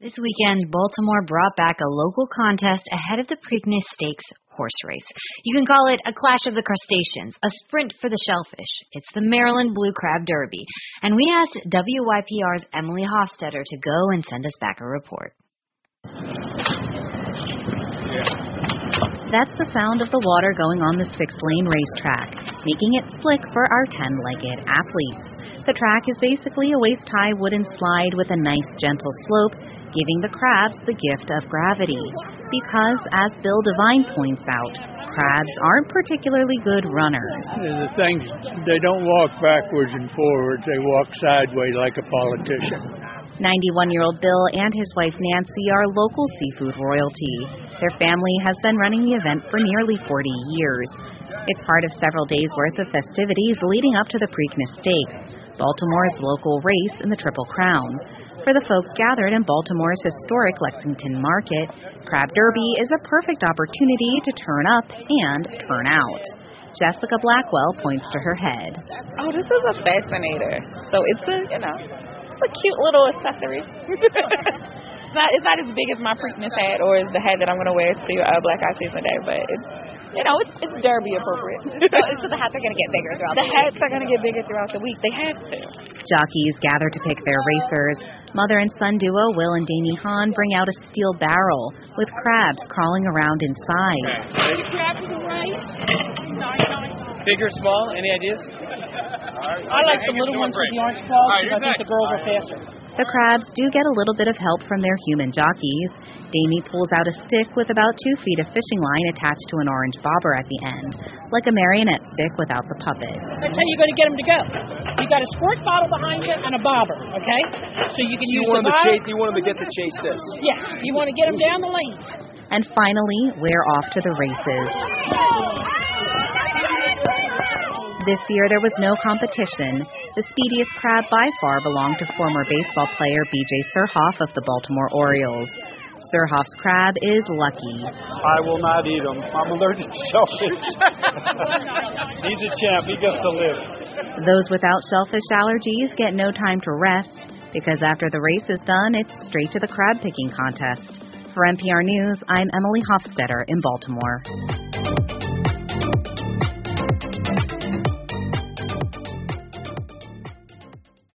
This weekend, Baltimore brought back a local contest ahead of the Preakness Stakes horse race. You can call it a clash of the crustaceans, a sprint for the shellfish. It's the Maryland Blue Crab Derby. And we asked WYPR's Emily Hofstetter to go and send us back a report. That's the sound of the water going on the 6-lane racetrack, making it slick for our 10-legged athletes. The track is basically a waist-high wooden slide with a nice gentle slope, giving the crabs the gift of gravity. Because, as Bill Devine points out, crabs aren't particularly good runners. The things, they don't walk backwards and forwards, they walk sideways like a politician. 91-year-old Bill and his wife Nancy are local seafood royalty. Their family has been running the event for nearly 40 years. It's part of several days' worth of festivities leading up to the Preakness Stakes, Baltimore's local race in the Triple Crown. For the folks gathered in Baltimore's historic Lexington Market, Crab Derby is a perfect opportunity to turn up and turn out. Jessica Blackwell points to her head. Oh, this is a fascinator. So it's a cute little accessory. It's not as big as my Preakness hat or as the hat that I'm going to wear to Black Eye Season Day, but it's Derby appropriate. So the hats are going to get bigger throughout the week? The hats are going to get bigger throughout the week. They have to. Jockeys gather to pick their racers. Mother and son duo Will and Danny Hahn bring out a steel barrel with crabs crawling around inside. Big or small? Any ideas? I like the little ones with the orange claws because I think the girls are faster. The crabs do get a little bit of help from their human jockeys. Danny pulls out a stick with about 2 feet of fishing line attached to an orange bobber at the end, like a marionette stick without the puppet. That's how you're going to get them to go. You got a squirt bottle behind you and a bobber, okay? So you can use the bobber. You want them to get to chase this. Yeah, you want to get them down the lane. And finally, we're off to the races. This year there was no competition. The speediest crab by far belonged to former baseball player B.J. Surhoff of the Baltimore Orioles. Surhoff's crab is lucky. I will not eat him. I'm allergic to shellfish. He's a champ. He gets to live. Those without shellfish allergies get no time to rest, because after the race is done, it's straight to the crab picking contest. For NPR News, I'm Emily Hofstetter in Baltimore.